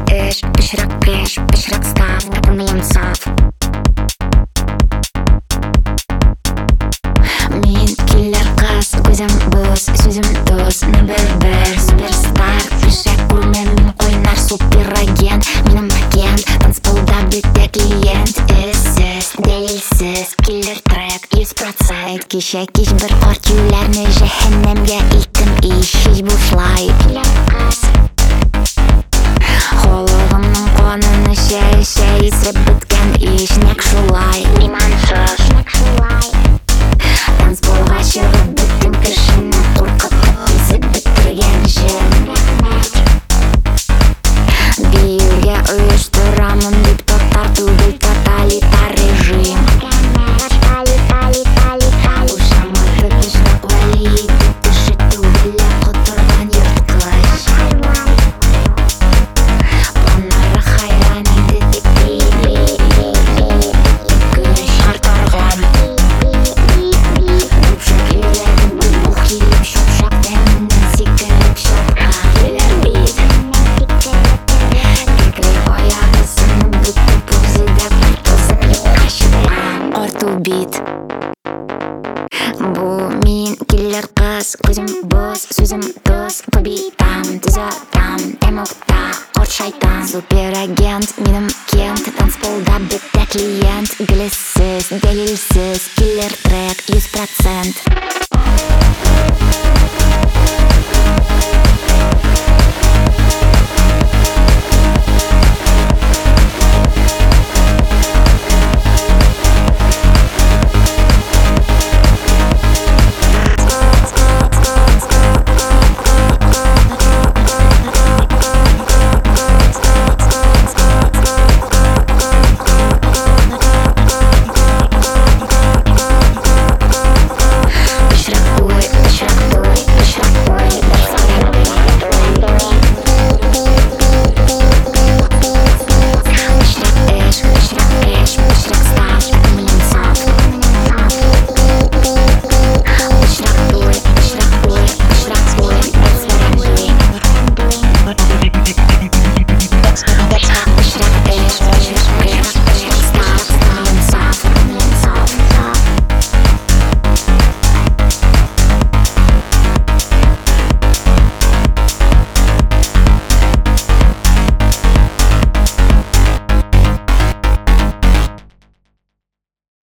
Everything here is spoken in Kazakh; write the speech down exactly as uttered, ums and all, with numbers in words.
іш, пішрак кеш, пішрак став, білмейм саф. Мен киллер қыз, көзім бос, сөзім дос, не бір-бір суперстар. Пішек көрме мен қойнар суперагент, менің агент, танцполда бетте клиент. Ессіз, дәлелсіз, киллер трек, жүз процент. Кеше кеш бір қарт үйлерні жехеннемге илттім иш, хич бушлай. Киллер қыз Холығымның қонын шәй-шәй ісіп біткен иш, нек шулай. Имансыз, нек шулай. Танцполға шығып біттім кішіні, қорқытып ісіп біттірген жын. Биюге ұйыштырамын деп тоқтар түгіл тоталитар режим. Ушамады пішрак вали, түтіші түгілі құтырған ертқыш. Планары хайран еді деп күш артарған. Көпшік үйлерін бұл келіп шоқшақ дәмінен секіріп шапқа келер бейді. Кекілі ояғысының бүкті бұзыда бұлтызып қашыған орту бит. Бұл мен киллер қыз, көзім бос, сөзім дос. Побитам, түзатам, эмоқта, орт шайтан. Суперагент, менің кент, танцполда бітті клиент. Гіліссіз, дәлелсіз, киллер трек, жүз процент.